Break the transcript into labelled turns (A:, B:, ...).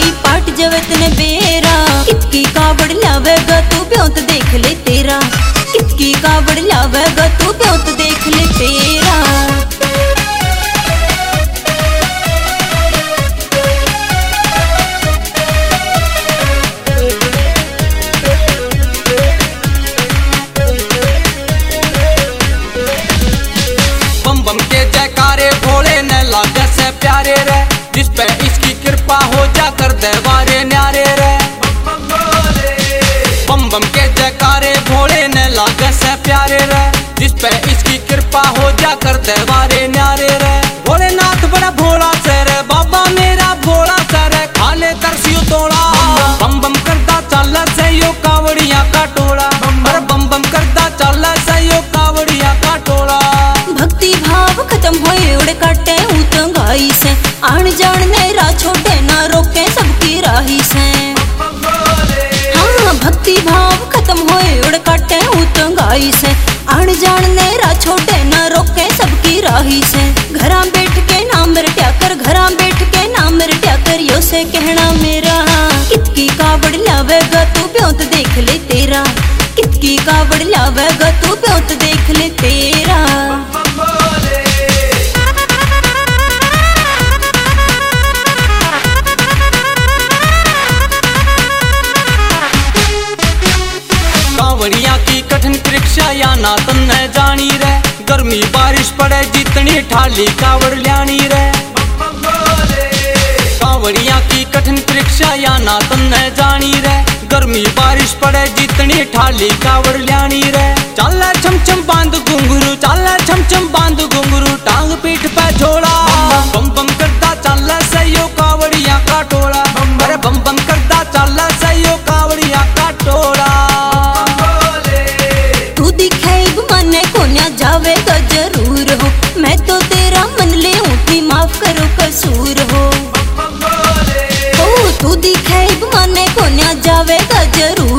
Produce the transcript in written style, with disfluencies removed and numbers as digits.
A: पाट जवे तने बेरा। कितकी कावड़ लावेगा तू ब्योंत देख ले तेरा। कितकी कावड़ लावेगा तू ब्योंत देख ले तेरा।
B: बम बम के जयकारे भोले न लागे से प्यारे रे। जिस पे इसकी कृपा हो जा कर देवारे न्यारे रे। बम बम के जयकारे भोले न लागे से प्यारे रे। जिस पे इसकी कृपा हो जा कर देवारे न्यारे रे। भोलेनाथ बड़ा भोला से रे, बाबा मेरा भोला से रे। खाले तरसियो तोड़ा बम बम करता चल से यो कावड़िया का टोला। अरे बम बम करता चल से यो कावड़िया का टोला।
A: भक्ति भाव खत्म होए उड़े काटे उतंगाई से। आन जान नेरा छोटे ना रोके सबकी राही से। हाँ भक्ति भाव खत्म होए उड़े काटे उतंगाई से। आन जान नेरा छोटे ना रोके सबकी राही से। घरा बैठ के नाम रट्या कर, घरा बैठ के नाम रट्या कर। यो से कहना मेरा कितकी कावड़ लावेगा तू ब्योंत देख ले तेरा। कितकी कावड़ लावेगा तू ब्योंत देख ले तेरा। कावड़िया की कठिन परीक्षा या ना तन्ने जानी रे। गर्मी बारिश पड़े जितनी ठाली कावड़ ल्यानी रे। कावड़िया की कठिन परीक्षा या ना तन्ने जानी रे। गर्मी बारिश पड़े जितनी ठाली कावड़ ल्यानी रे। चल छम छम बांध घुंघरू, चल छम छम बांध घुंघरू। टांग पीठ पे झोला बम बम करता चल से यो कावड़िया का टोला। अरे बम बम करता चल से यो कावड़िया का टोला। तू दिखेब मने कोन्या जावेगा जरूर हो। मैं तो तेरा मन ले उठी माफ करो कसूर हो। तू दिखेब मने कोन्या जावेगा जरूर